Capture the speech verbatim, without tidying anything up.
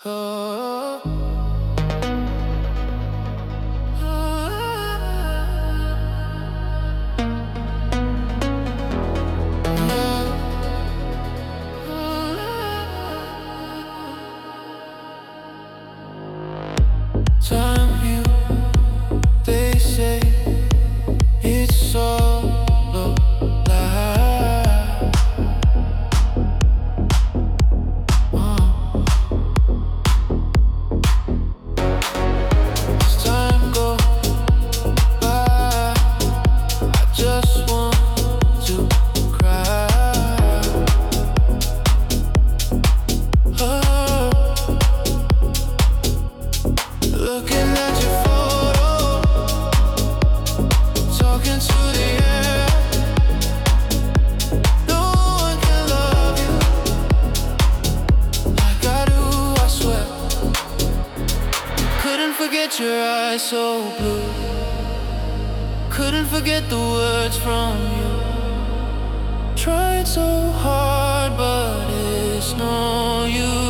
Oh, time you, they say it's all a lie. Uh. As time go by, I just want to cry. Oh, looking at your photo, talking to the air. No one can love you like I do, I swear. Couldn't forget your eyes so blue. Couldn't forget the words from you. Tried so hard, but it's no use.